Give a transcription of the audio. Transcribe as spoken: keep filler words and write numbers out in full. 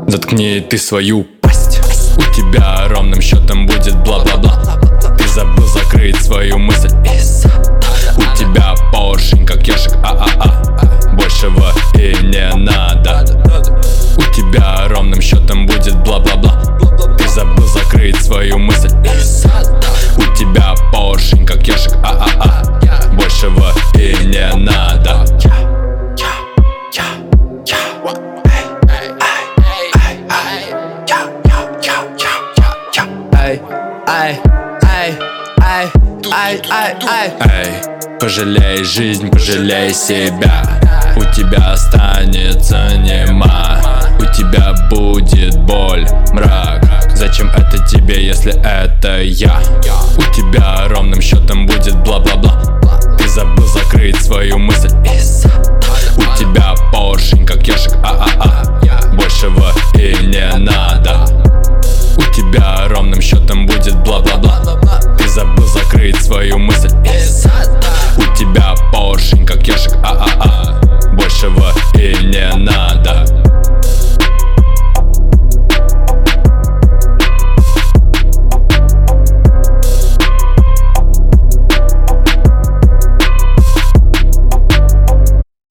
Заткни ты свою пасть. У тебя ровным счетом будет бла-бла-бла. Ты забыл закрыть свою мысль. У тебя поршень, как ешек, а-а-а. Большего и не надо. У тебя ровным счетом будет бла-бла-бла. Ты забыл закрыть свою мысль. У тебя поршень, как ешек, а-а-а. Большего и не надо. Ай, ай, ай, ай, ай, ай, ай. Эй, пожалей жизнь, пожалей себя. У тебя останется нема. У тебя будет боль, мрак. Зачем это тебе, если это я? У тебя ровным счетом будет бла-бла-бла. Ты забыл закрыть свою мысль. У тебя поршень, как ешек, а-а-а. Большего и не надо. У тебя ровным счетом будет бла-бла-бла. Ты забыл закрыть свою мысль.